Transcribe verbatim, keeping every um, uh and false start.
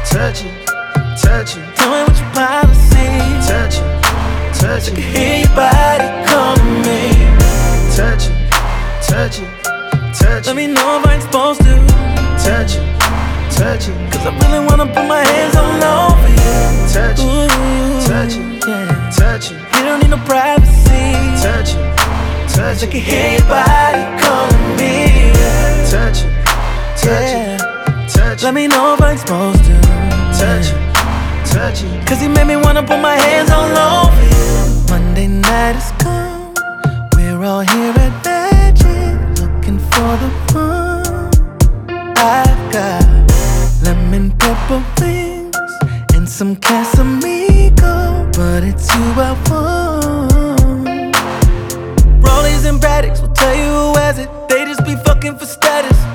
touch it, touch it. Tell me what your policy. Touch it, touch it. I can hear your body calling me. Touch it, touch it, touch it. Let me know if I ain't supposed to. Touch it, touch it. Cause I really wanna put my hands all over you. Touch it, Ooh, touch it, yeah. touch it. You don't need no privacy. Touch it, touch I it. can hear your body calling me. Touch it, touch Yeah. it, touch Let it. me know if I ain't supposed to. Touch it, touch it. Cause you made me wanna put my hands all over you. Monday night has come. We're all here at Magic, looking for the one. I've got lemon pepper wings and some Casamigo, but it's you I want. Rollies and Braddocks will tell you who has it. They just be fucking for status.